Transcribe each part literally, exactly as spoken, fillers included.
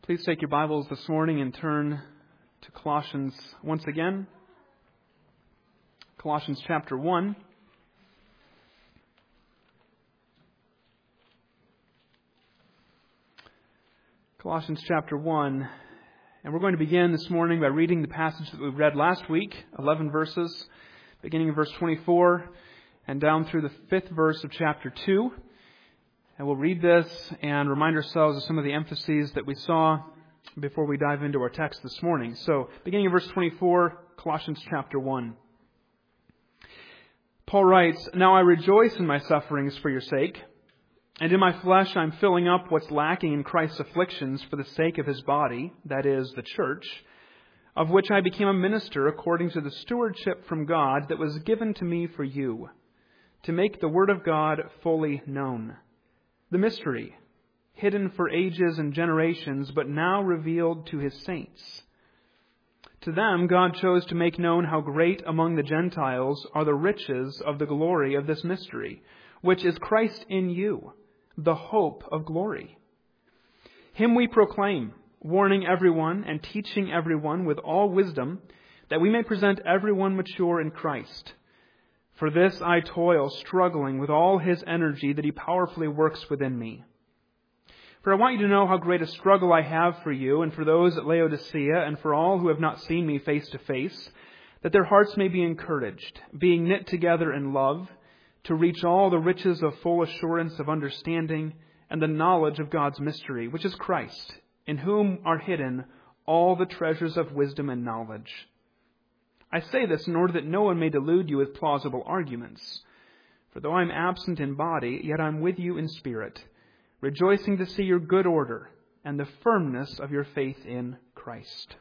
Please take your Bibles this morning and turn to Colossians once again. Colossians chapter one. Colossians chapter one. And we're going to begin this morning by reading the passage that we read last week, eleven verses, beginning in verse twenty-four and down through the fifth verse of chapter two. And we'll read this and remind ourselves of some of the emphases that we saw before we dive into our text this morning. So, beginning in verse twenty-four, Colossians chapter one. Paul writes, "Now I rejoice in my sufferings for your sake, and in my flesh I'm filling up what's lacking in Christ's afflictions for the sake of his body, that is, the church, of which I became a minister according to the stewardship from God that was given to me for you, to make the word of God fully known. The mystery, hidden for ages and generations, but now revealed to his saints. To them God chose to make known how great among the Gentiles are the riches of the glory of this mystery, which is Christ in you, the hope of glory. Him we proclaim, warning everyone and teaching everyone with all wisdom, that we may present everyone mature in Christ. For this I toil, struggling with all his energy that he powerfully works within me. For I want you to know how great a struggle I have for you and for those at Laodicea and for all who have not seen me face to face, that their hearts may be encouraged, being knit together in love, to reach all the riches of full assurance of understanding and the knowledge of God's mystery, which is Christ, in whom are hidden all the treasures of wisdom and knowledge. I say this in order that no one may delude you with plausible arguments. For though I am absent in body, yet I am with you in spirit, rejoicing to see your good order and the firmness of your faith in Christ."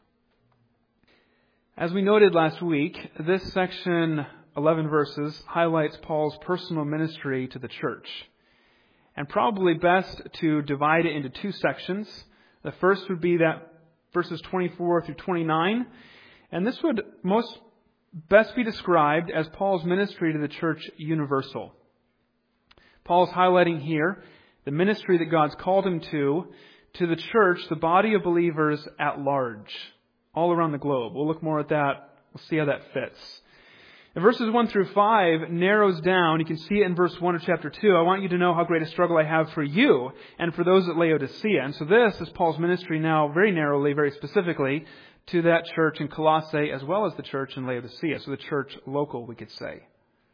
As we noted last week, this section, eleven verses, highlights Paul's personal ministry to the church. And probably best to divide it into two sections. The first would be that verses twenty-four through twenty-nine. And this would most best be described as Paul's ministry to the church universal. Paul's highlighting here the ministry that God's called him to, to the church, the body of believers at large, all around the globe. We'll look more at that. We'll see how that fits. And verses one through five narrows down. You can see it in verse one of chapter two. I want you to know how great a struggle I have for you and for those at Laodicea. And so this is Paul's ministry now very narrowly, very specifically, to that church in Colossae as well as the church in Laodicea. So the church local, we could say.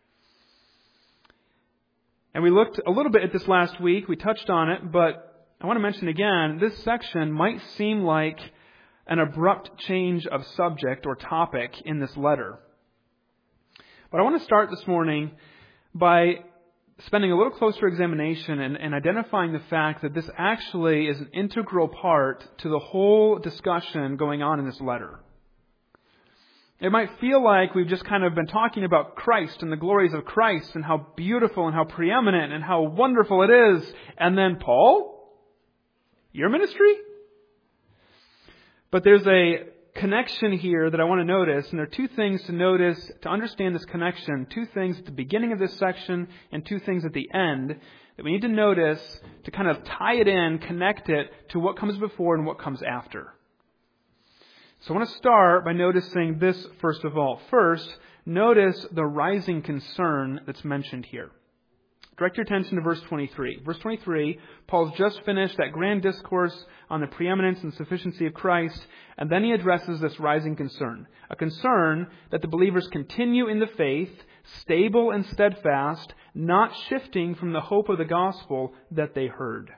And we looked a little bit at this last week. We touched on it, but I want to mention again, this section might seem like an abrupt change of subject or topic in this letter. But I want to start this morning by spending a little closer examination and, and identifying the fact that this actually is an integral part to the whole discussion going on in this letter. It might feel like we've just kind of been talking about Christ and the glories of Christ and how beautiful and how preeminent and how wonderful it is. And then, Paul, your ministry? But there's a connection here that I want to notice, and there are two things to notice to understand this connection. Two things at the beginning of this section and two things at the end that we need to notice to kind of tie it in, connect it to what comes before and what comes after. So I want to start by noticing this first of all. First, notice the rising concern that's mentioned here. Direct your attention to verse twenty-three. Verse twenty-three, Paul's just finished that grand discourse on the preeminence and sufficiency of Christ, and then he addresses this rising concern. A concern that the believers continue in the faith, stable and steadfast, not shifting from the hope of the gospel that they heard.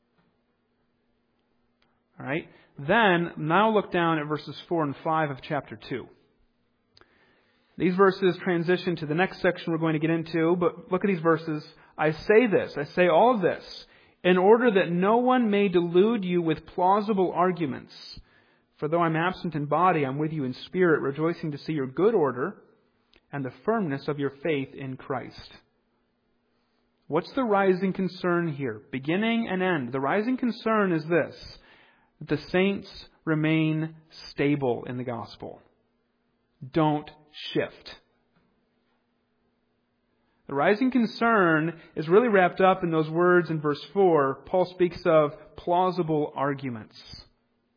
All right. Then, now look down at verses four and five of chapter two. These verses transition to the next section we're going to get into, but look at these verses. I say this, I say all of this, in order that no one may delude you with plausible arguments. For though I'm absent in body, I'm with you in spirit, rejoicing to see your good order and the firmness of your faith in Christ. What's the rising concern here? Beginning and end. The rising concern is this: the saints remain stable in the gospel. Don't shift. The rising concern is really wrapped up in those words in verse four. Paul speaks of plausible arguments.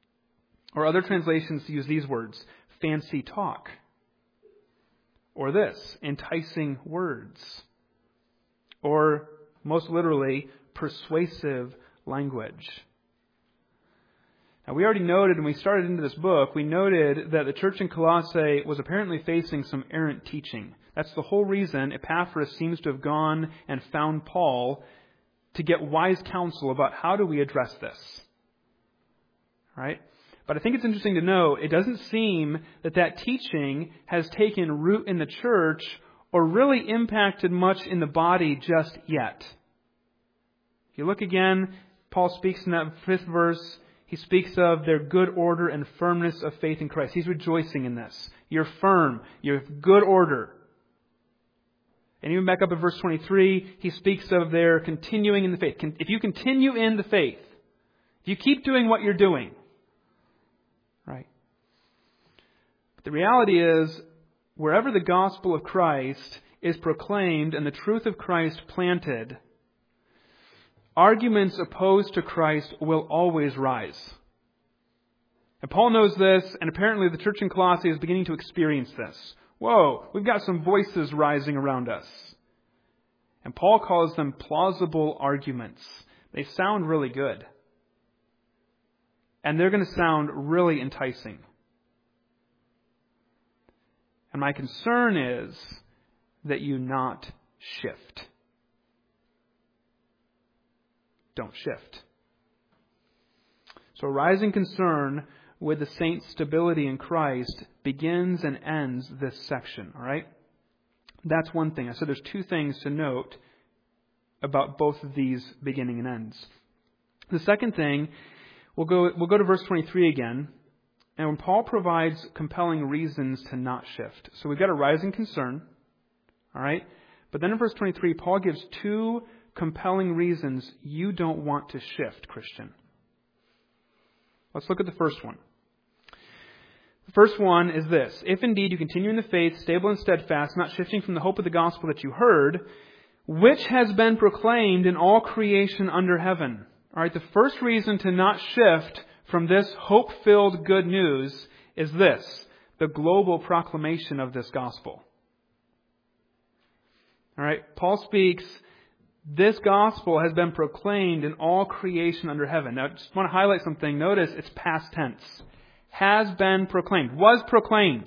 Or other translations use these words, fancy talk. Or this, enticing words. Or, most literally, persuasive language. Now, we already noted when we started into this book, we noted that the church in Colossae was apparently facing some errant teaching. That's the whole reason Epaphras seems to have gone and found Paul to get wise counsel about how do we address this. Right? But I think it's interesting to know, it doesn't seem that that teaching has taken root in the church or really impacted much in the body just yet. If you look again, Paul speaks in that fifth verse, he speaks of their good order and firmness of faith in Christ. He's rejoicing in this. You're firm. You have good order. And even back up at verse twenty-three, he speaks of their continuing in the faith. If you continue in the faith, if you keep doing what you're doing, right? But the reality is, wherever the gospel of Christ is proclaimed and the truth of Christ planted, arguments opposed to Christ will always rise. And Paul knows this, and apparently the church in Colossae is beginning to experience this. Whoa, we've got some voices rising around us. And Paul calls them plausible arguments. They sound really good. And they're going to sound really enticing. And my concern is that you not shift. Don't shift. So rising concern with the saints' stability in Christ begins and ends this section, all right? That's one thing. I said there's two things to note about both of these beginning and ends. The second thing, we'll go we'll go to verse twenty-three again, and when Paul provides compelling reasons to not shift. So we've got a rising concern, all right? But then in verse twenty-three, Paul gives two compelling reasons you don't want to shift, Christian. Let's look at the first one. The first one is this. If indeed you continue in the faith, stable and steadfast, not shifting from the hope of the gospel that you heard, which has been proclaimed in all creation under heaven. All right, the first reason to not shift from this hope-filled good news is this, the global proclamation of this gospel. All right, Paul speaks, this gospel has been proclaimed in all creation under heaven. Now, I just want to highlight something. Notice it's past tense. Has been proclaimed. Was proclaimed.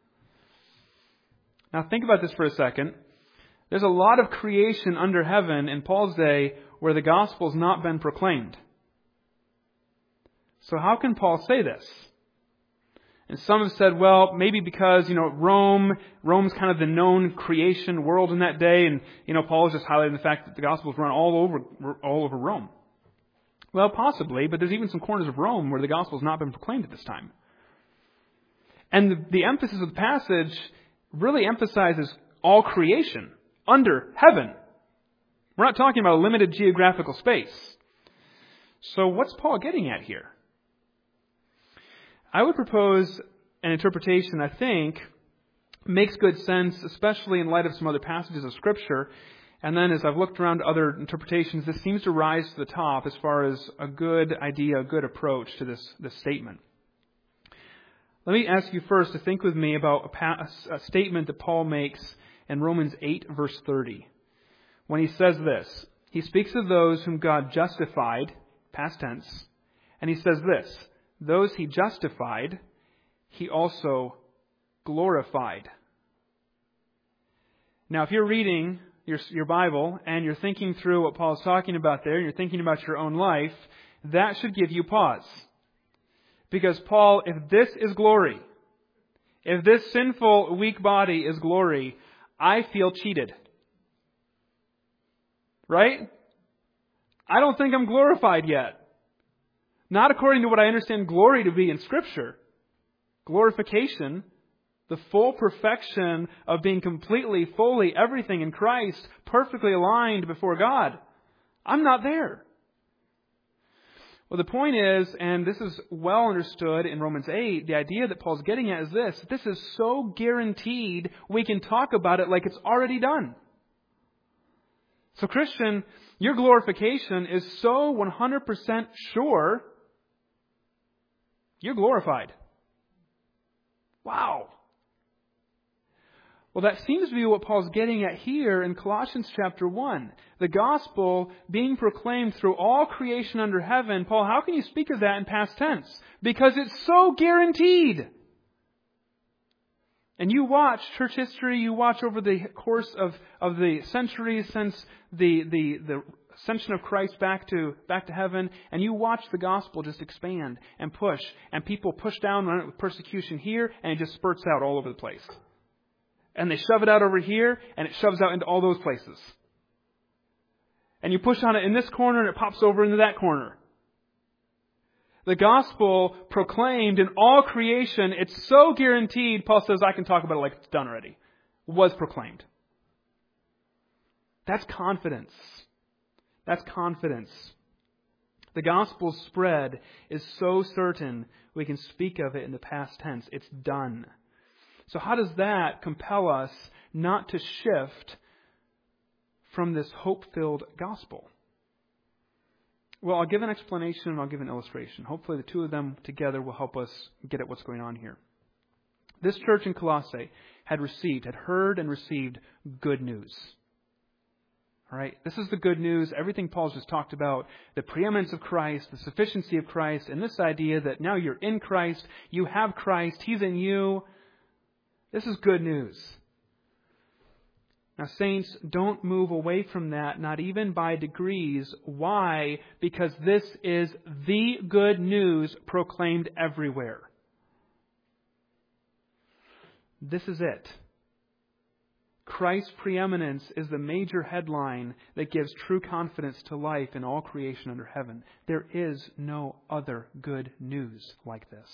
Now, think about this for a second. There's a lot of creation under heaven in Paul's day where the gospel has not been proclaimed. So how can Paul say this? And some have said, well, maybe because, you know, Rome, Rome's kind of the known creation world in that day, and, you know, Paul is just highlighting the fact that the gospel's run all over, all over Rome. Well, possibly, but there's even some corners of Rome where the gospel's not been proclaimed at this time. And the, the emphasis of the passage really emphasizes all creation under heaven. We're not talking about a limited geographical space. So what's Paul getting at here? I would propose an interpretation I think makes good sense, especially in light of some other passages of Scripture. And then as I've looked around to other interpretations, this seems to rise to the top as far as a good idea, a good approach to this, this statement. Let me ask you first to think with me about a, pa- a statement that Paul makes in Romans eight, verse thirty. When he says this, he speaks of those whom God justified, past tense, and he says this, those he justified, he also glorified. Now, if you're reading your, your Bible and you're thinking through what Paul's talking about there, and you're thinking about your own life, that should give you pause. Because Paul, if this is glory, if this sinful, weak body is glory, I feel cheated. Right? I don't think I'm glorified yet. Not according to what I understand glory to be in Scripture. Glorification, the full perfection of being completely, fully, everything in Christ, perfectly aligned before God. I'm not there. Well, the point is, and this is well understood in Romans eight, the idea that Paul's getting at is this. This is so guaranteed, we can talk about it like it's already done. So, Christian, your glorification is so one hundred percent sure. you're glorified. Wow. Well, that seems to be what Paul's getting at here in Colossians chapter one. The gospel being proclaimed through all creation under heaven. Paul, how can you speak of that in past tense? Because it's so guaranteed. And you watch church history, you watch over the course of, of the centuries since the, the, the ascension of Christ back to, back to heaven, and you watch the gospel just expand and push, and people push down on it with persecution here, and it just spurts out all over the place. And they shove it out over here, and it shoves out into all those places. And you push on it in this corner, and it pops over into that corner. The gospel proclaimed in all creation, it's so guaranteed, Paul says, I can talk about it like it's done already. Was proclaimed. That's confidence. That's confidence. The gospel's spread is so certain we can speak of it in the past tense. It's done. So how does that compel us not to shift from this hope-filled gospel? Well, I'll give an explanation and I'll give an illustration. Hopefully the two of them together will help us get at what's going on here. This church in Colossae had received, had heard and received good news. All right, this is the good news. Everything Paul's just talked about, the preeminence of Christ, the sufficiency of Christ, and this idea that now you're in Christ, you have Christ, He's in you. This is good news. Now, saints, don't move away from that, not even by degrees. Why? Because this is the good news proclaimed everywhere. This is it. Christ's preeminence is the major headline that gives true confidence to life in all creation under heaven. There is no other good news like this.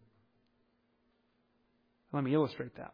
Let me illustrate that.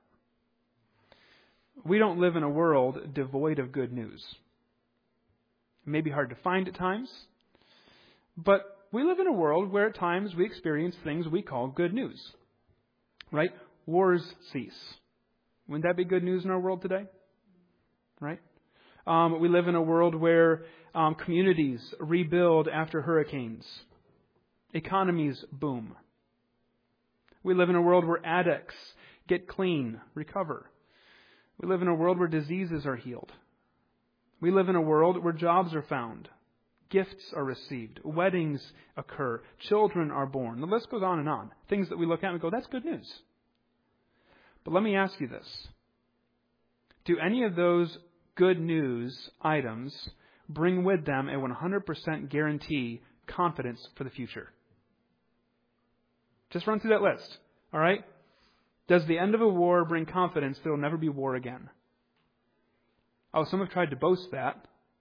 We don't live in a world devoid of good news. It may be hard to find at times, but we live in a world where at times we experience things we call good news. Right? Wars cease. Wouldn't that be good news in our world today? Right? Um, we live in a world where um, communities rebuild after hurricanes. Economies boom. We live in a world where addicts get clean, recover. We live in a world where diseases are healed. We live in a world where jobs are found. Gifts are received. Weddings occur. Children are born. The list goes on and on. Things that we look at and go, that's good news. But let me ask you this. Do any of those good news items bring with them a one hundred percent guarantee confidence for the future? Just run through that list. All right? Does the end of a war bring confidence that there will never be war again? Oh, some have tried to boast that.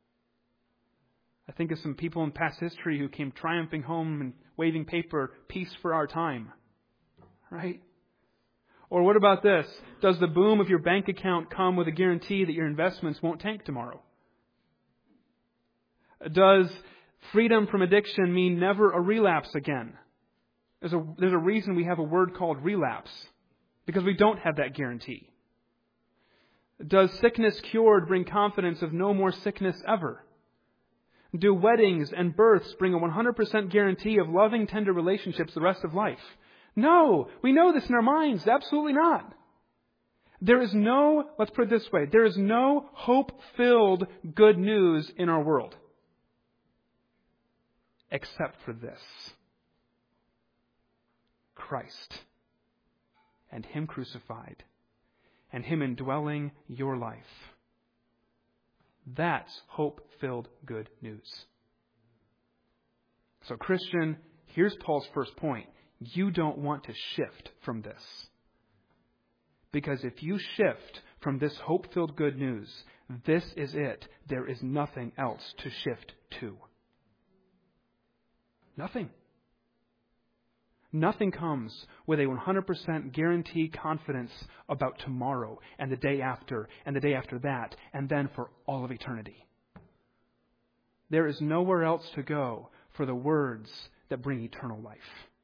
I think of some people in past history who came triumphing home and waving paper, peace for our time. Right? Or what about this? Does the boom of your bank account come with a guarantee that your investments won't tank tomorrow? Does freedom from addiction mean never a relapse again? There's a, there's a reason we have a word called relapse. Because we don't have that guarantee. Does sickness cured bring confidence of no more sickness ever? Do weddings and births bring a one hundred percent guarantee of loving, tender relationships the rest of life? No, we know this in our minds. Absolutely not. There is no, let's put it this way, there is no hope-filled good news in our world. Except for this. Christ. And Him crucified. And Him indwelling your life. That's hope-filled good news. So Christian, here's Paul's first point. You don't want to shift from this. Because if you shift from this hope-filled good news, this is it. There is nothing else to shift to. Nothing. Nothing comes with a one hundred percent guaranteed confidence about tomorrow and the day after and the day after that and then for all of eternity. There is nowhere else to go for the words that bring eternal life.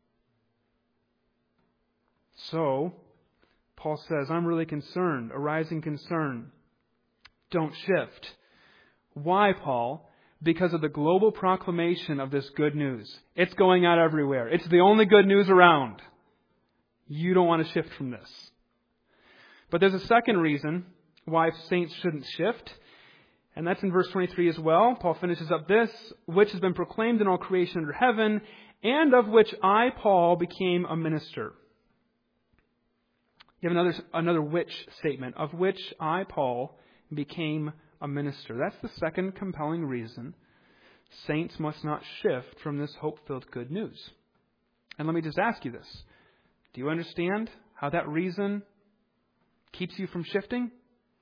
So, Paul says, I'm really concerned, arising concern. Don't shift. Why, Paul? Because of the global proclamation of this good news. It's going out everywhere. It's the only good news around. You don't want to shift from this. But there's a second reason why saints shouldn't shift. And that's in verse twenty-three as well. Paul finishes up this, which has been proclaimed in all creation under heaven, and of which I, Paul, became a minister. You have another, another which statement, of which I, Paul, became a minister. That's the second compelling reason saints must not shift from this hope-filled good news. And let me just ask you this. Do you understand how that reason keeps you from shifting?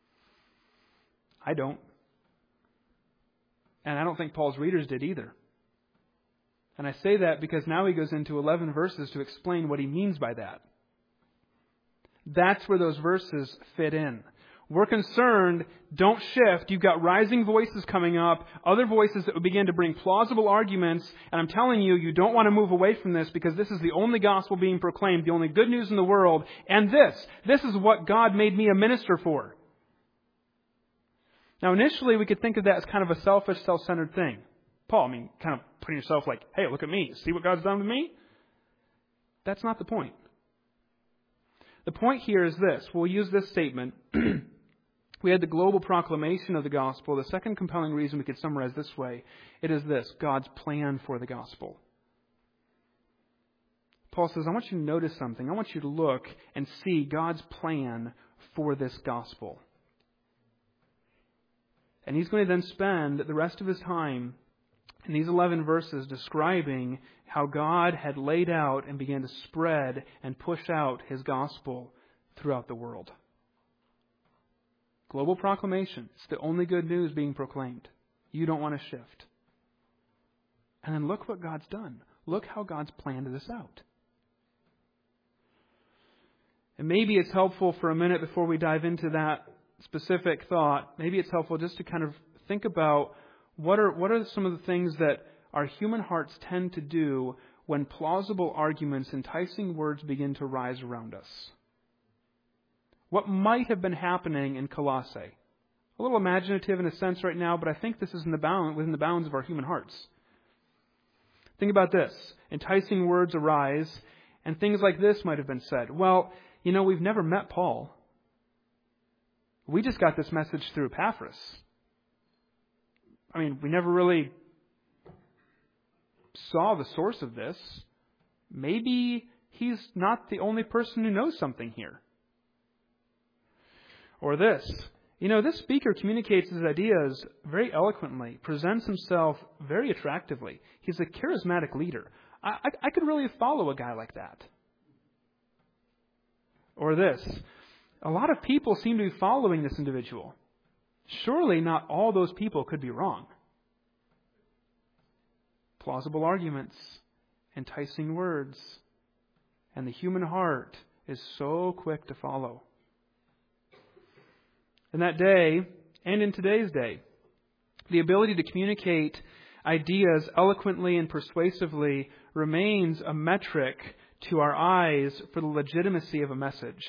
I don't. And I don't think Paul's readers did either. And I say that because now he goes into eleven verses to explain what he means by that. That's where those verses fit in. We're concerned, don't shift. You've got rising voices coming up, other voices that would begin to bring plausible arguments. And I'm telling you, you don't want to move away from this because this is the only gospel being proclaimed, the only good news in the world. And this, this is what God made me a minister for. Now, initially, we could think of that as kind of a selfish, self-centered thing. Paul, I mean, kind of putting yourself like, hey, look at me. See what God's done with me? That's not the point. The point here is this. We'll use this statement. We had the global proclamation of the gospel. The second compelling reason we could summarize this way. It is this, God's plan for the gospel. Paul says, I want you to notice something. I want you to look and see God's plan for this gospel. And he's going to then spend the rest of his time in these eleven verses describing how God had laid out and began to spread and push out his gospel throughout the world. Global proclamation. It's the only good news being proclaimed. You don't want to shift. And then look what God's done. Look how God's planned this out. And maybe it's helpful for a minute before we dive into that specific thought, maybe it's helpful just to kind of think about what are what are some of the things that our human hearts tend to do when plausible arguments, enticing words begin to rise around us. What might have been happening in Colossae? A little imaginative in a sense right now, but I think this is in the bound, within the bounds of our human hearts. Think about this. Enticing words arise, and things like this might have been said. Well, you know, we've never met Paul. We just got this message through Epaphras. I mean, we never really saw the source of this. Maybe he's not the only person who knows something here. Or this. You know, this speaker communicates his ideas very eloquently, presents himself very attractively. He's a charismatic leader. I, I, I could really follow a guy like that. Or this. A lot of people seem to be following this individual. Surely not all those people could be wrong. Plausible arguments, enticing words, and the human heart is so quick to follow. In that day, and in today's day, the ability to communicate ideas eloquently and persuasively remains a metric to our eyes for the legitimacy of a message.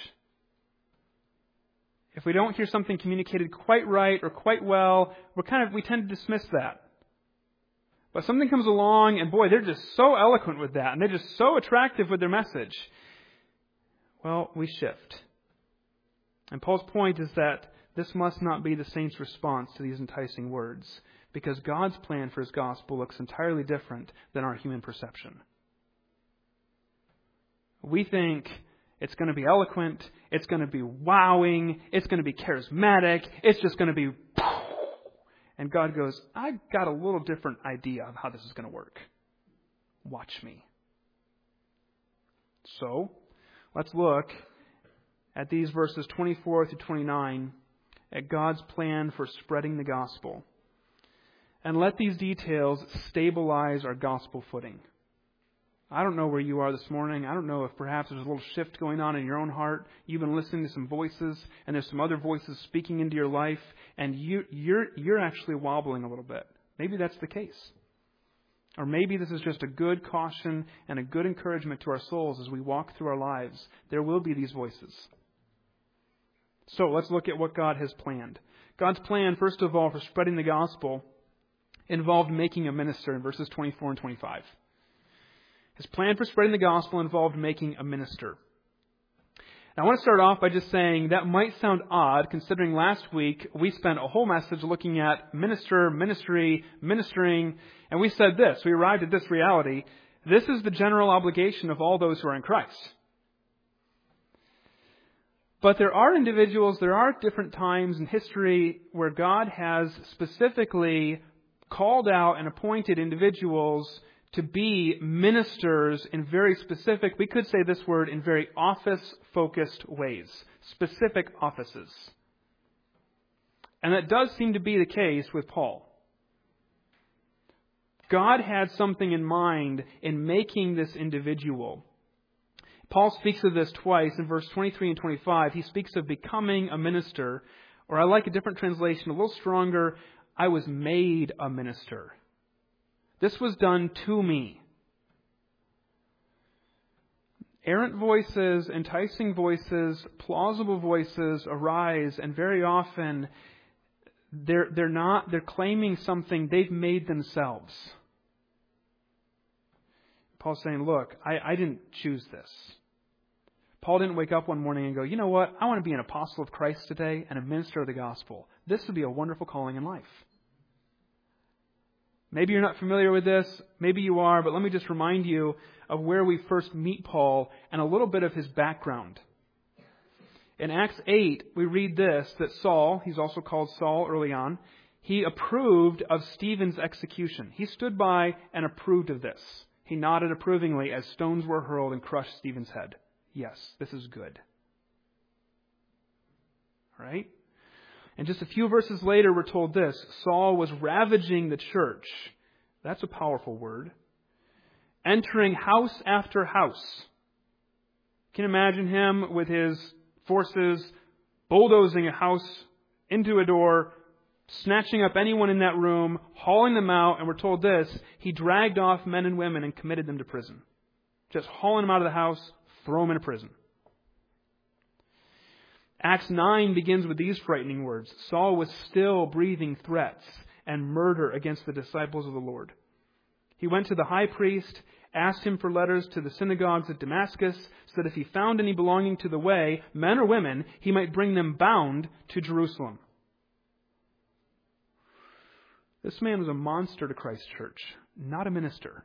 If we don't hear something communicated quite right or quite well, we're kind of we tend to dismiss that. But something comes along and boy, they're just so eloquent with that and they're just so attractive with their message. Well, we shift. And Paul's point is that this must not be the saint's response to these enticing words, because God's plan for his gospel looks entirely different than our human perception. We think it's going to be eloquent, it's going to be wowing, it's going to be charismatic, it's just going to be... And God goes, I've got a little different idea of how this is going to work. Watch me. So, let's look at these verses twenty-four through twenty-nine, at God's plan for spreading the gospel. And let these details stabilize our gospel footing. I don't know where you are this morning. I don't know if perhaps there's a little shift going on in your own heart. You've been listening to some voices, and there's some other voices speaking into your life, and you, you're, you're actually wobbling a little bit. Maybe that's the case. Or maybe this is just a good caution and a good encouragement to our souls as we walk through our lives. There will be these voices. So let's look at what God has planned. God's plan, first of all, for spreading the gospel involved making a minister in verses twenty-four and twenty-five. His plan for spreading the gospel involved making a minister. Now, I want to start off by just saying that might sound odd, considering last week we spent a whole message looking at minister, ministry, ministering, and we said this. We arrived at this reality. This is the general obligation of all those who are in Christ. But there are individuals, there are different times in history where God has specifically called out and appointed individuals to be ministers in very specific, we could say this word, in very office-focused ways. Specific offices. And that does seem to be the case with Paul. God had something in mind in making this individual. Paul speaks of this twice in verse twenty-three and twenty-five. He speaks of becoming a minister, or I like a different translation, a little stronger, I was made a minister. This was done to me. Errant voices, enticing voices, plausible voices arise, and very often they're, they're not, they're claiming something they've made themselves. Paul's saying, look, I, I didn't choose this. Paul didn't wake up one morning and go, you know what, I want to be an apostle of Christ today and a minister of the gospel. This would be a wonderful calling in life. Maybe you're not familiar with this, maybe you are, but let me just remind you of where we first meet Paul and a little bit of his background. In Acts eight, we read this, that Saul, he's also called Saul early on, he approved of Stephen's execution. He stood by and approved of this. He nodded approvingly as stones were hurled and crushed Stephen's head. Yes, this is good. Right? And just a few verses later, we're told this. Saul was ravaging the church. That's a powerful word. Entering house after house. You can imagine him with his forces bulldozing a house into a door, snatching up anyone in that room, hauling them out, and we're told this, he dragged off men and women and committed them to prison. Just hauling them out of the house, throw them into prison. Acts nine begins with these frightening words. Saul was still breathing threats and murder against the disciples of the Lord. He went to the high priest, asked him for letters to the synagogues at Damascus, so that if he found any belonging to the way, men or women, he might bring them bound to Jerusalem. This man was a monster to Christ's church, not a minister.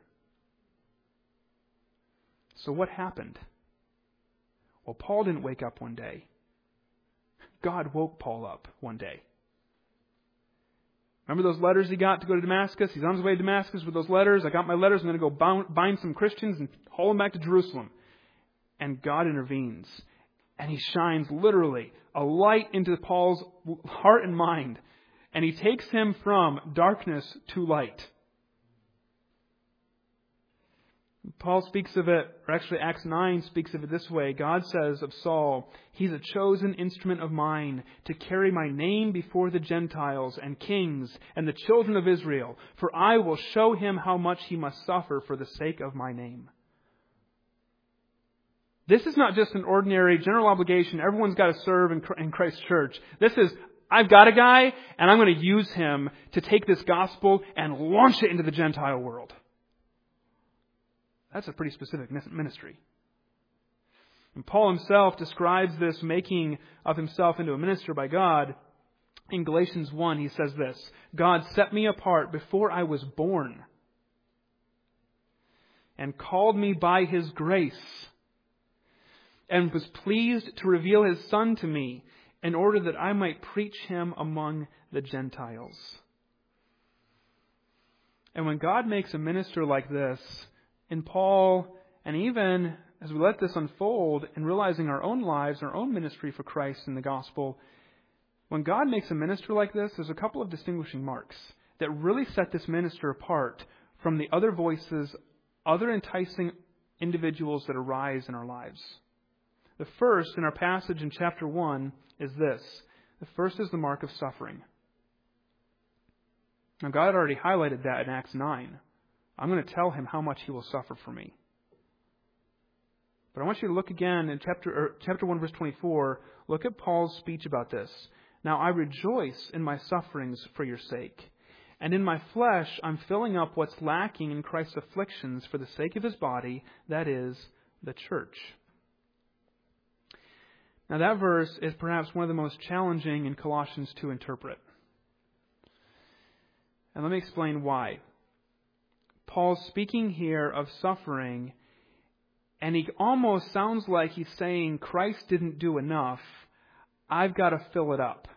So what happened? Well, Paul didn't wake up one day. God woke Paul up one day. Remember those letters he got to go to Damascus? He's on his way to Damascus with those letters. I got my letters. I'm going to go bound, bind some Christians and haul them back to Jerusalem. And God intervenes. And He shines literally a light into Paul's heart and mind. And He takes him from darkness to light. Paul speaks of it, or actually Acts nine speaks of it this way. God says of Saul, he's a chosen instrument of mine to carry my name before the Gentiles and kings and the children of Israel, for I will show him how much he must suffer for the sake of my name. This is not just an ordinary general obligation. Everyone's got to serve in Christ's church. This is, I've got a guy and I'm going to use him to take this gospel and launch it into the Gentile world. That's a pretty specific ministry. And Paul himself describes this making of himself into a minister by God. In Galatians one, he says this, God set me apart before I was born and called me by His grace and was pleased to reveal His Son to me in order that I might preach Him among the Gentiles. And when God makes a minister like this, in Paul, and even as we let this unfold in realizing our own lives, our own ministry for Christ in the gospel, when God makes a minister like this, there's a couple of distinguishing marks that really set this minister apart from the other voices, other enticing individuals that arise in our lives. The first in our passage in chapter one is this. The first is the mark of suffering. Now, God had already highlighted that in Acts nine. I'm going to tell him how much he will suffer for me. But I want you to look again in chapter, or chapter one, verse twenty-four. Look at Paul's speech about this. Now I rejoice in my sufferings for your sake, And in my flesh, I'm filling up what's lacking in Christ's afflictions for the sake of His body, that is, the church. Now that verse is perhaps one of the most challenging in Colossians to interpret. And let me explain why. Paul's speaking here of suffering, and he almost sounds like he's saying Christ didn't do enough. I've got to fill it up.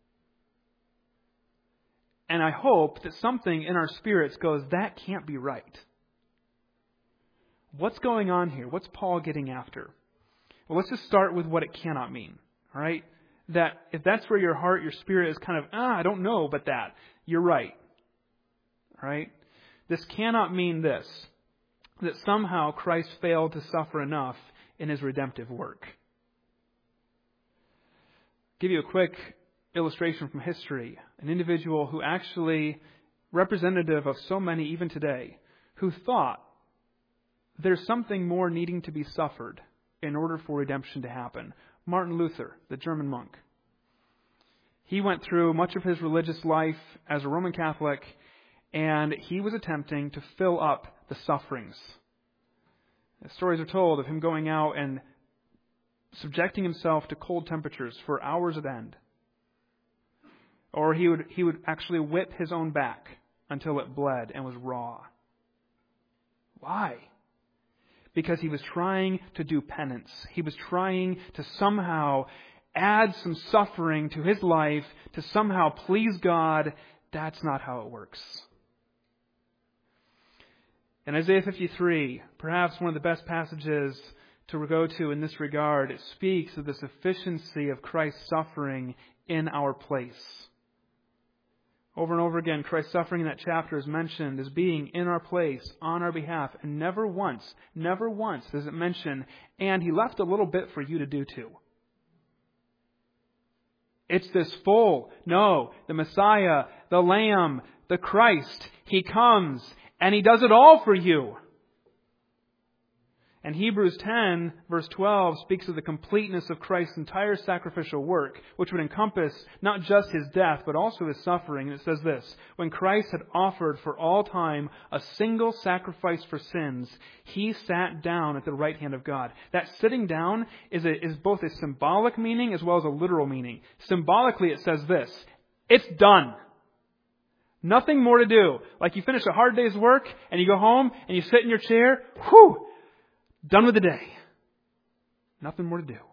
And I hope that something in our spirits goes, that can't be right. What's going on here? What's Paul getting after? Well, let's just start with what it cannot mean. All right? That if that's where your heart, your spirit is kind of, ah, I don't know about that. You're right. All right? This cannot mean this, that somehow Christ failed to suffer enough in His redemptive work. I'll give you a quick illustration from history. An individual who actually, representative of so many even today, who thought there's something more needing to be suffered in order for redemption to happen. Martin Luther, the German monk. He went through much of his religious life as a Roman Catholic, and he was attempting to fill up the sufferings. The stories are told of him going out and subjecting himself to cold temperatures for hours at end. Or he would he would actually whip his own back until it bled and was raw. Why? Because he was trying to do penance. He was trying to somehow add some suffering to his life to somehow please God. That's not how it works. In Isaiah fifty-three, perhaps one of the best passages to go to in this regard, it speaks of the sufficiency of Christ's suffering in our place. Over and over again, Christ's suffering in that chapter is mentioned as being in our place, on our behalf, and never once, never once does it mention, and He left a little bit for you to do too. It's this full, no, the Messiah, the Lamb, the Christ, He comes, and He does it all for you. And Hebrews ten, verse twelve, speaks of the completeness of Christ's entire sacrificial work, which would encompass not just His death, but also His suffering. And it says this, when Christ had offered for all time a single sacrifice for sins, He sat down at the right hand of God. That sitting down is, a, is both a symbolic meaning as well as a literal meaning. Symbolically, it says this, it's done. Nothing more to do. Like you finish a hard day's work and you go home and you sit in your chair, whew! Done with the day. Nothing more to do.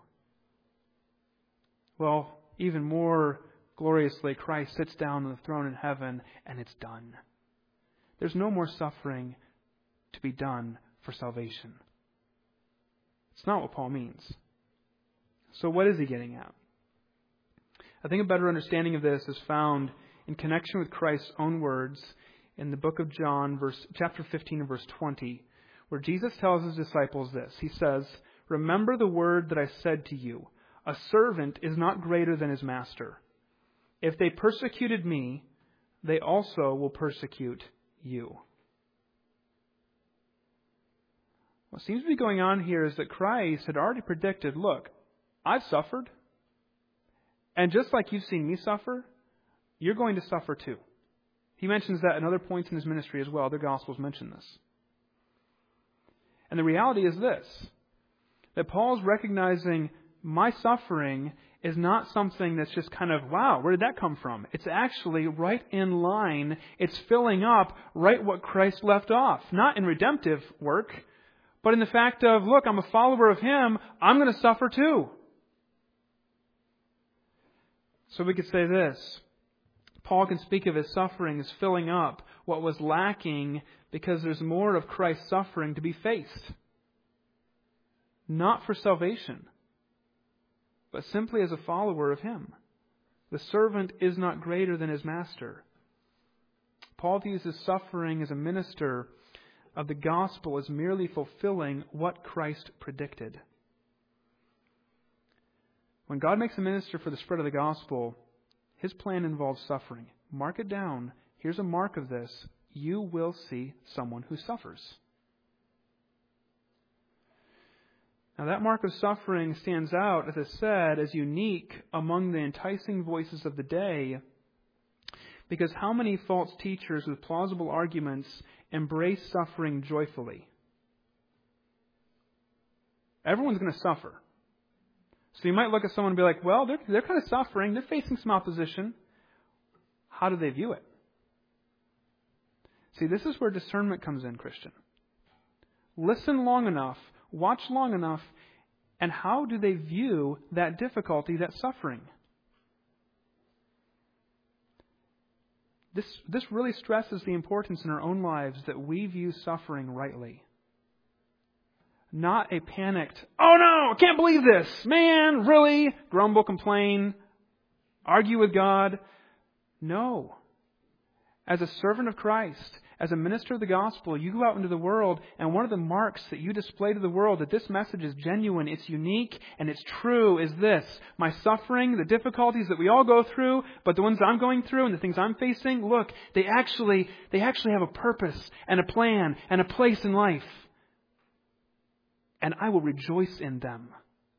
Well, even more gloriously, Christ sits down on the throne in heaven and it's done. There's no more suffering to be done for salvation. It's not what Paul means. So what is he getting at? I think a better understanding of this is found in connection with Christ's own words in the book of John, verse, chapter fifteen and verse twenty, where Jesus tells His disciples this. He says, remember the word that I said to you, a servant is not greater than his master. If they persecuted me, they also will persecute you. What seems to be going on here is that Christ had already predicted, look, I've suffered. And just like you've seen me suffer, you're going to suffer too. He mentions that in other points in His ministry as well. Other Gospels mention this. And the reality is this, that Paul's recognizing my suffering is not something that's just kind of, wow, where did that come from? It's actually right in line. It's filling up right what Christ left off. Not in redemptive work, but in the fact of, look, I'm a follower of Him. I'm going to suffer too. So we could say this. Paul can speak of his suffering as filling up what was lacking because there's more of Christ's suffering to be faced. Not for salvation, but simply as a follower of Him. The servant is not greater than his master. Paul views his suffering as a minister of the gospel as merely fulfilling what Christ predicted. When God makes a minister for the spread of the gospel, His plan involves suffering. Mark it down. Here's a mark of this. You will see someone who suffers. Now that mark of suffering stands out, as I said, as unique among the enticing voices of the day, Because how many false teachers with plausible arguments embrace suffering joyfully? Everyone's going to suffer. So you might look at someone and be like, well, they're, they're kind of suffering. They're facing some opposition. How do they view it? See, this is where discernment comes in, Christian. Listen long enough, watch long enough, and how do they view that difficulty, that suffering? This, this really stresses the importance in our own lives that we view suffering rightly. Not a panicked, oh no, I can't believe this, man, really? Grumble, complain, argue with God. No. As a servant of Christ, as a minister of the gospel, you go out into the world, and one of the marks that you display to the world that this message is genuine, it's unique, and it's true is this. My suffering, the difficulties that we all go through, but the ones I'm going through and the things I'm facing, look, they actually, they actually have a purpose and a plan and a place in life. And I will rejoice in them.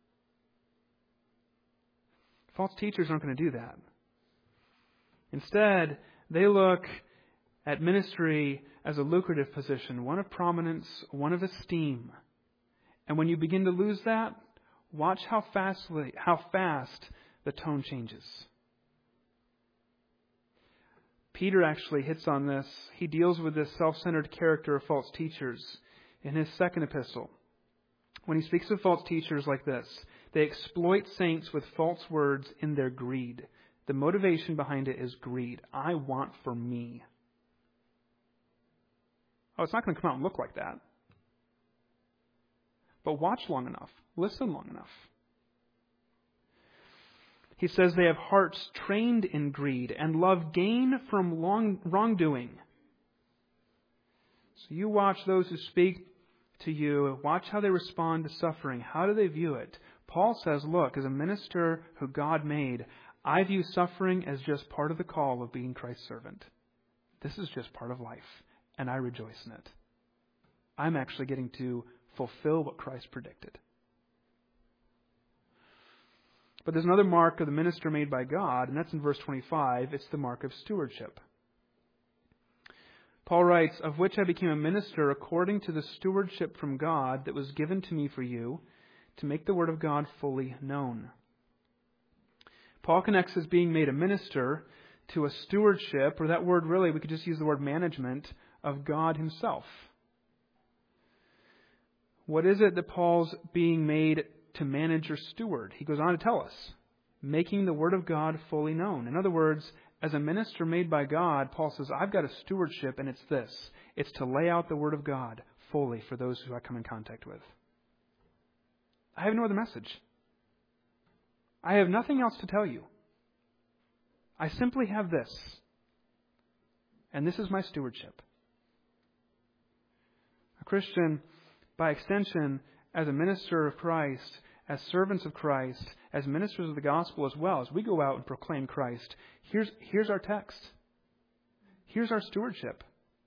False teachers aren't going to do that. Instead, they look at ministry as a lucrative position, one of prominence, one of esteem. And when you begin to lose that, watch how fastly, how fast the tone changes. Peter actually hits on this. He deals with this self-centered character of false teachers in his second epistle. When he speaks of false teachers like this, they exploit saints with false words in their greed. The motivation behind it is greed. I want for me. Oh, it's not going to come out and look like that. But watch long enough. Listen long enough. He says they have hearts trained in greed and love gain from long, wrongdoing. So you watch those who speak to you. Watch how they respond to suffering. How do they view it? Paul says, look, as a minister who God made, I view suffering as just part of the call of being Christ's servant. This is just part of life, and I rejoice in it. I'm actually getting to fulfill what Christ predicted. But there's another mark of the minister made by God, and that's in verse twenty-five. It's the mark of stewardship. Paul writes, of which I became a minister according to the stewardship from God that was given to me for you, to make the word of God fully known. Paul connects his being made a minister to a stewardship, or that word really, we could just use the word management, of God himself. What is it that Paul's being made to manage or steward? He goes on to tell us, making the word of God fully known. In other words, as a minister made by God, Paul says, I've got a stewardship, and it's this. It's to lay out the word of God fully for those who I come in contact with. I have no other message. I have nothing else to tell you. I simply have this. And this is my stewardship. A Christian, by extension, as a minister of Christ, as servants of Christ, as ministers of the gospel as well, as we go out and proclaim Christ, here's, here's our text. Here's our stewardship.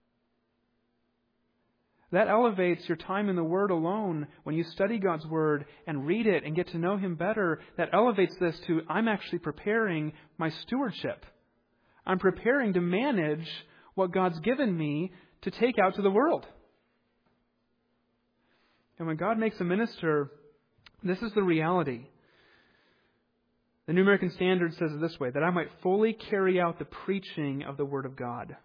That elevates your time in the Word alone. When you study God's Word and read it and get to know Him better, that elevates this to, I'm actually preparing my stewardship. I'm preparing to manage what God's given me to take out to the world. And when God makes a minister, this is the reality. The New American Standard says it this way, that I might fully carry out the preaching of the Word of God.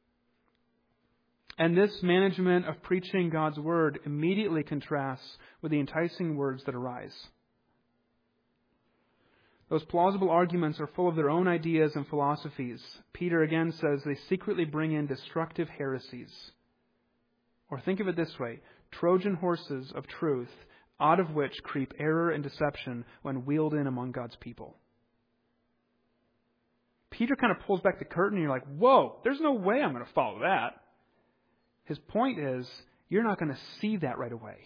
And this management of preaching God's Word immediately contrasts with the enticing words that arise. Those plausible arguments are full of their own ideas and philosophies. Peter again says they secretly bring in destructive heresies. Or think of it this way, Trojan horses of truth, out of which creep error and deception when wheeled in among God's people. Peter kind of pulls back the curtain and you're like, whoa, there's no way I'm going to follow that. His point is, you're not going to see that right away.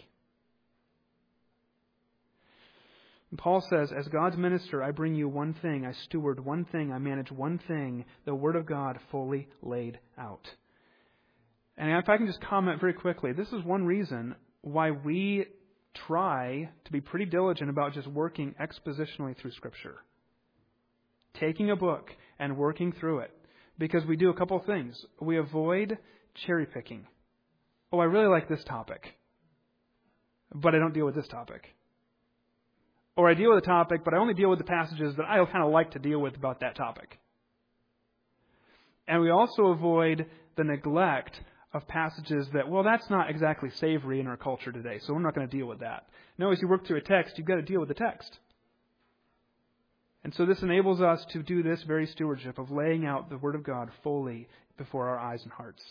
And Paul says, as God's minister, I bring you one thing, I steward one thing, I manage one thing, the Word of God fully laid out. And if I can just comment very quickly, this is one reason why we try to be pretty diligent about just working expositionally through Scripture. Taking a book and working through it. because we do a couple of things. We avoid cherry picking. Oh, I really like this topic, but I don't deal with this topic. Or I deal with a topic, but I only deal with the passages that I kind of like to deal with about that topic. And we also avoid the neglect of passages that, well, that's not exactly savory in our culture today, so we're not going to deal with that. No, as you work through a text, you've got to deal with the text. And so this enables us to do this very stewardship of laying out the Word of God fully before our eyes and hearts.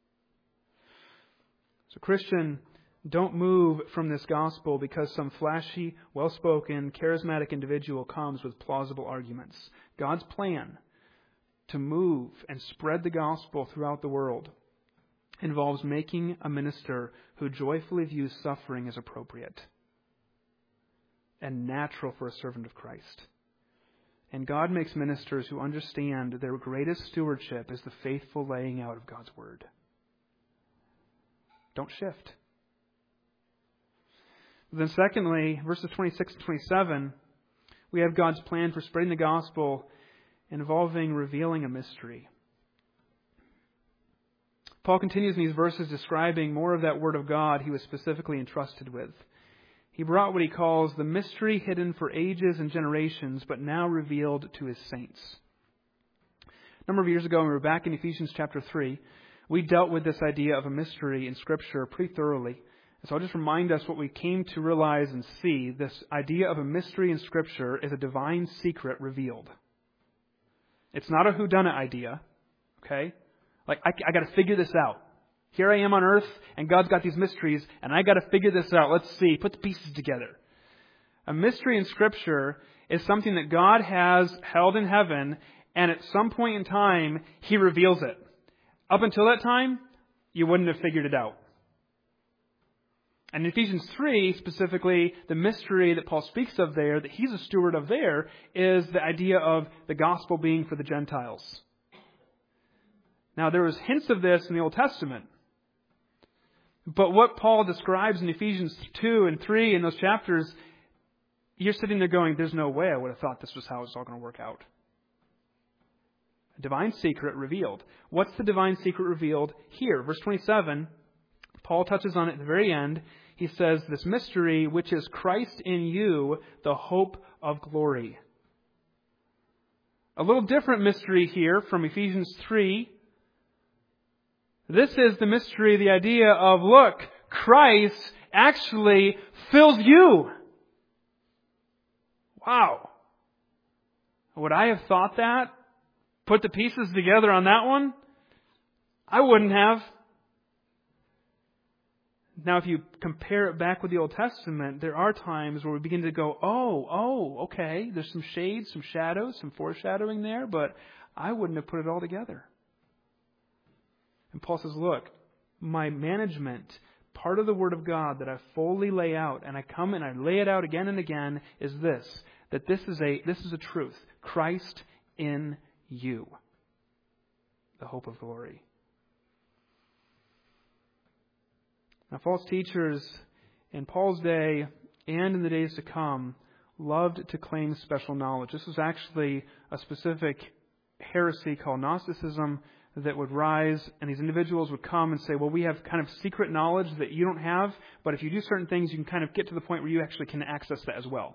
So Christian, don't move from this gospel because some flashy, well-spoken, charismatic individual comes with plausible arguments. God's plan to move and spread the gospel throughout the world involves making a minister who joyfully views suffering as appropriate and natural for a servant of Christ. And God makes ministers who understand their greatest stewardship is the faithful laying out of God's Word. Don't shift. Then secondly, verses twenty-six and twenty-seven, we have God's plan for spreading the gospel involving revealing a mystery. Paul continues in these verses describing more of that Word of God he was specifically entrusted with. He brought what he calls the mystery hidden for ages and generations, but now revealed to His saints. A number of years ago, when we were back in Ephesians chapter three, we dealt with this idea of a mystery in Scripture pretty thoroughly. So I'll just remind us what we came to realize and see. This idea of a mystery in Scripture is a divine secret revealed. It's not a whodunit idea, okay? Like, I, I got to figure this out. Here I am on earth, and God's got these mysteries, and I got to figure this out. Let's see. Put the pieces together. A mystery in Scripture is something that God has held in heaven, and at some point in time, He reveals it. Up until that time, you wouldn't have figured it out. And in Ephesians three, specifically, the mystery that Paul speaks of there, that he's a steward of there, is the idea of the gospel being for the Gentiles. Now, there was hints of this in the Old Testament. But what Paul describes in Ephesians two and three in those chapters, you're sitting there going, there's no way I would have thought this was how it's all going to work out. A divine secret revealed. What's the divine secret revealed here? Verse twenty-seven, Paul touches on it at the very end. He says, this mystery, which is Christ in you, the hope of glory. A little different mystery here from Ephesians three. This is the mystery, the idea of, look, Christ actually fills you. Wow. Would I have thought that? Put the pieces together on that one? I wouldn't have. Now, if you compare it back with the Old Testament, there are times where we begin to go, oh, oh, okay, there's some shades, some shadows, some foreshadowing there, but I wouldn't have put it all together. And Paul says, look, my management, part of the Word of God that I fully lay out, and I come and I lay it out again and again, is this, that this is a this is a truth. Christ in you, the hope of glory. Now, false teachers in Paul's day and in the days to come loved to claim special knowledge. This was actually a specific heresy called Gnosticism that would rise, and these individuals would come and say, well, we have kind of secret knowledge that you don't have, but if you do certain things, you can kind of get to the point where you actually can access that as well.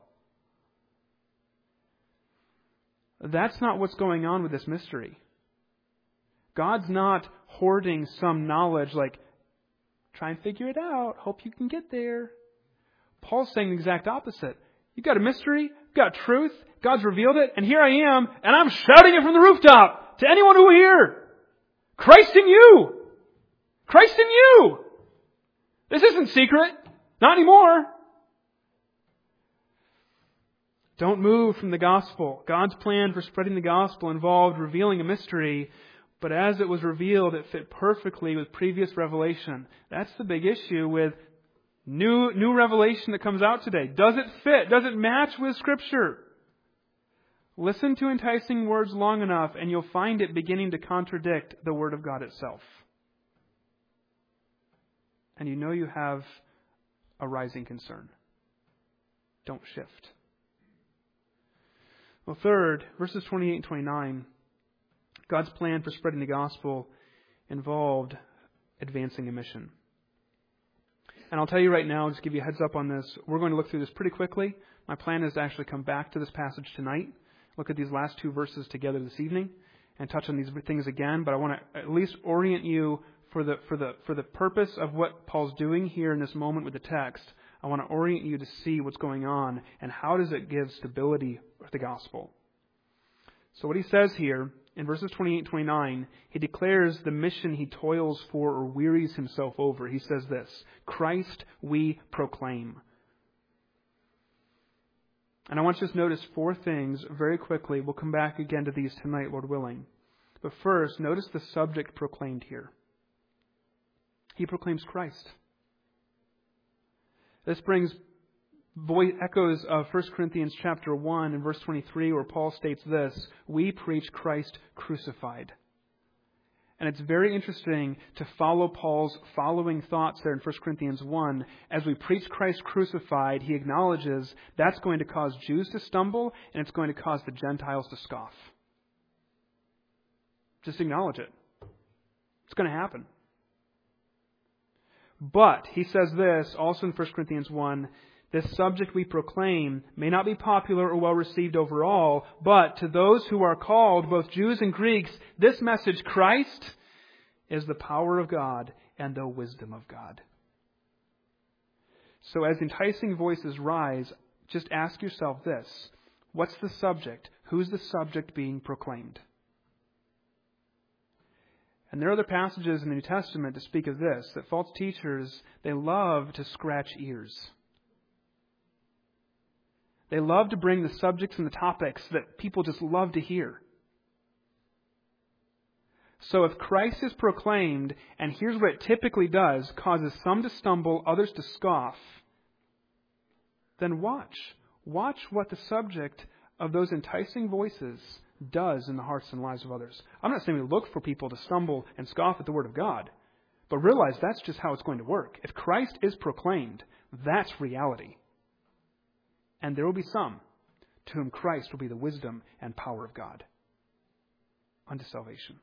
That's not what's going on with this mystery. God's not hoarding some knowledge like, try and figure it out, hope you can get there. Paul's saying the exact opposite. You've got a mystery, you've got truth, God's revealed it, and here I am, and I'm shouting it from the rooftop to anyone who will hear. Christ in you! Christ in you! This isn't secret. Not anymore. Don't move from the gospel. God's plan for spreading the gospel involved revealing a mystery, but as it was revealed, it fit perfectly with previous revelation. That's the big issue with new, new revelation that comes out today. Does it fit? Does it match with Scripture? Listen to enticing words long enough and you'll find it beginning to contradict the Word of God itself. And you know you have a rising concern. Don't shift. Well, third, verses twenty-eight and twenty-nine God's plan for spreading the gospel involved advancing a mission. And I'll tell you right now, just give you a heads up on this, we're going to look through this pretty quickly. My plan is to actually come back to this passage tonight, look at these last two verses together this evening, and touch on these things again. But I want to at least orient you for the for the for the purpose of what Paul's doing here in this moment with the text. I want to orient you to see what's going on and how does it give stability for the gospel. So what he says here in verses twenty-eight and twenty-nine, he declares the mission he toils for or wearies himself over. He says this, Christ we proclaim. And I want you to notice four things very quickly. We'll come back again to these tonight, Lord willing. But first, notice the subject proclaimed here. He proclaims Christ. This brings voice echoes of First Corinthians chapter one and verse twenty-three, where Paul states this, we preach Christ crucified. And it's very interesting to follow Paul's following thoughts there in First Corinthians one. As we preach Christ crucified, he acknowledges that's going to cause Jews to stumble and it's going to cause the Gentiles to scoff. Just acknowledge it. It's going to happen. But he says this also in First Corinthians one, this subject we proclaim may not be popular or well received overall, but to those who are called, both Jews and Greeks, this message, Christ, is the power of God and the wisdom of God. So as enticing voices rise, just ask yourself this. What's the subject? Who's the subject being proclaimed? And there are other passages in the New Testament to speak of this, that false teachers, they love to scratch ears. They love to bring the subjects and the topics that people just love to hear. So if Christ is proclaimed, and here's what it typically does, causes some to stumble, others to scoff, then watch. Watch what the subject of those enticing voices does in the hearts and lives of others. I'm not saying we look for people to stumble and scoff at the Word of God, but realize that's just how it's going to work. If Christ is proclaimed, that's reality. And there will be some to whom Christ will be the wisdom and power of God unto salvation.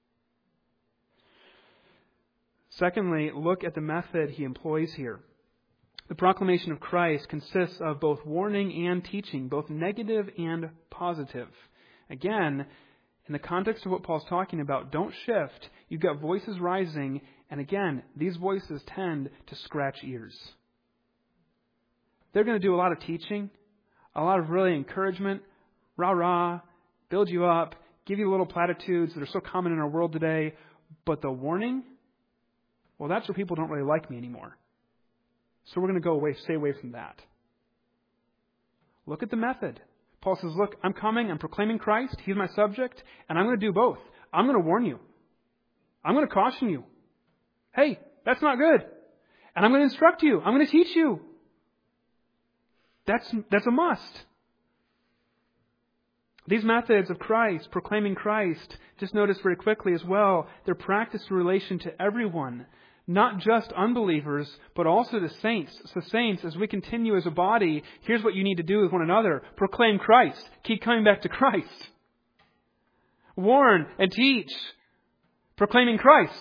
Secondly, look at the method he employs here. The proclamation of Christ consists of both warning and teaching, both negative and positive. Again, in the context of what Paul's talking about, don't shift. You've got voices rising, and again, these voices tend to scratch ears. They're going to do a lot of teaching, a lot of really encouragement, rah-rah, build you up, give you little platitudes that are so common in our world today. But the warning, well, that's where people don't really like me anymore. So we're going to go away, stay away from that. Look at the method. Paul says, look, I'm coming, I'm proclaiming Christ, He's my subject, and I'm going to do both. I'm going to warn you. I'm going to caution you. Hey, that's not good. And I'm going to instruct you. I'm going to teach you. That's, that's a must. These methods of Christ, proclaiming Christ, just notice very quickly as well, they're practiced in relation to everyone, not just unbelievers, but also the saints. So saints, as we continue as a body, here's what you need to do with one another. Proclaim Christ. Keep coming back to Christ. Warn and teach. Proclaiming Christ.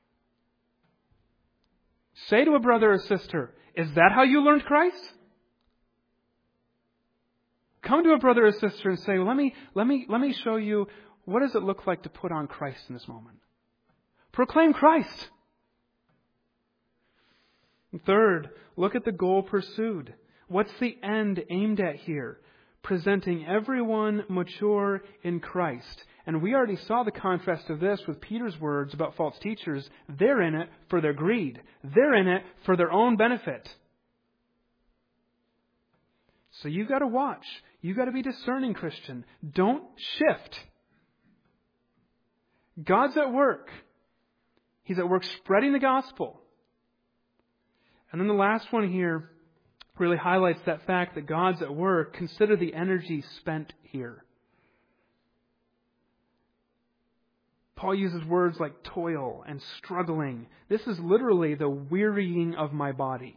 Say to a brother or sister, is that how you learned Christ? Come to a brother or sister and say, well, let me, let me, let me show you what does it look like to put on Christ in this moment. Proclaim Christ. And third, look at the goal pursued. What's the end aimed at here? Presenting everyone mature in Christ. And we already saw the contrast of this with Peter's words about false teachers. They're in it for their greed. They're in it for their own benefit. So you've got to watch. You've got to be discerning, Christian. Don't shift. God's at work. He's at work spreading the gospel. And then the last one here really highlights that fact that God's at work. Consider the energy spent here. Paul uses words like toil and struggling. This is literally the wearying of my body.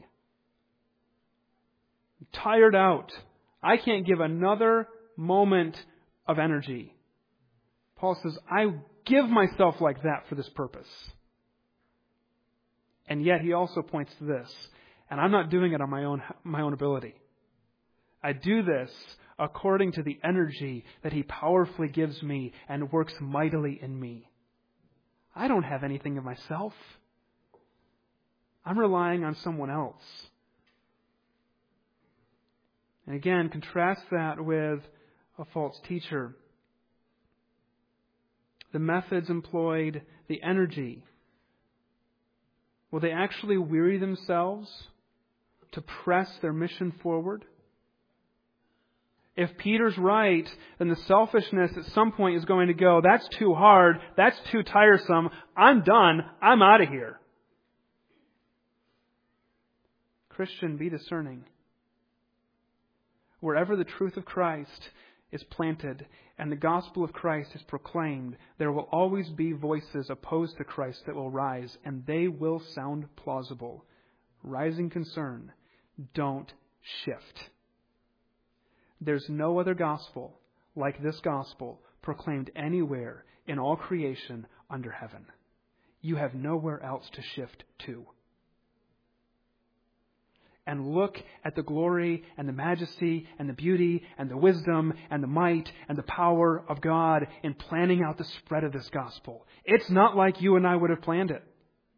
I'm tired out. I can't give another moment of energy. Paul says, I give myself like that for this purpose. And yet he also points to this. And I'm not doing it on my own, my own ability. I do this according to the energy that He powerfully gives me and works mightily in me. I don't have anything of myself. I'm relying on someone else. And again, contrast that with a false teacher. The methods employed, the energy. Will they actually weary themselves to press their mission forward? If Peter's right, then the selfishness at some point is going to go, that's too hard, that's too tiresome, I'm done, I'm out of here. Christian, be discerning. Wherever the truth of Christ is planted and the gospel of Christ is proclaimed, there will always be voices opposed to Christ that will rise, and they will sound plausible. Rising concern, don't shift. There's no other gospel like this gospel proclaimed anywhere in all creation under heaven. You have nowhere else to shift to. And look at the glory and the majesty and the beauty and the wisdom and the might and the power of God in planning out the spread of this gospel. It's not like you and I would have planned it.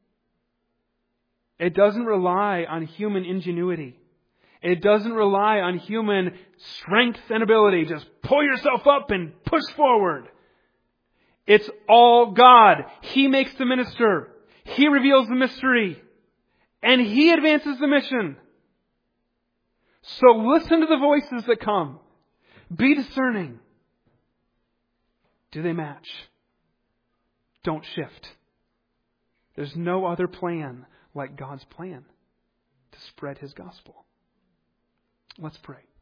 It doesn't rely on human ingenuity. It doesn't rely on human strength and ability. Just pull yourself up and push forward. It's all God. He makes the minister. He reveals the mystery. And He advances the mission. So listen to the voices that come. Be discerning. Do they match? Don't shift. There's no other plan like God's plan to spread His gospel. Let's pray.